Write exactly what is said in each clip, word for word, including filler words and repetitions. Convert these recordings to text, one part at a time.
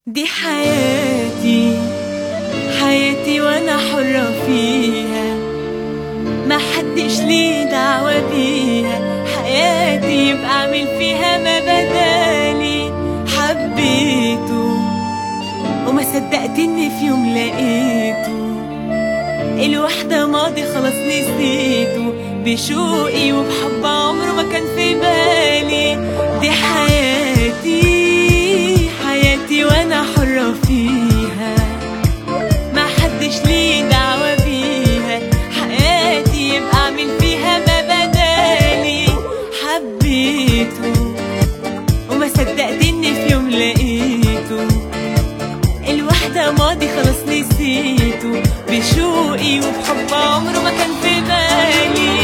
دي حياتي حياتي وانا حرة فيها، ما حدش ليه دعوة بيها. حياتي يبقى اعمل فيها ما بدالي. حبيته وما صدقت اني في يوم لقيته. الوحدة ماضي خلاص نسيته، بشوقي وبحب عمره ما كان في بالي. دي حياتي حياتي وانا حرة فيها، ما حدش ليه دعوة بيها. حياتي يبقى اعمل فيها ما بدالي. حبيته وما صدقت اني في يوم لقيته. الوحدة ماضي خلاص نسيته، بشوقي وبحب عمره ما كان في بالي.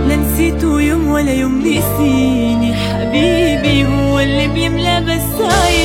يوم ولا يوم نسيني. حبيبي هو اللي بيملى بس عيني.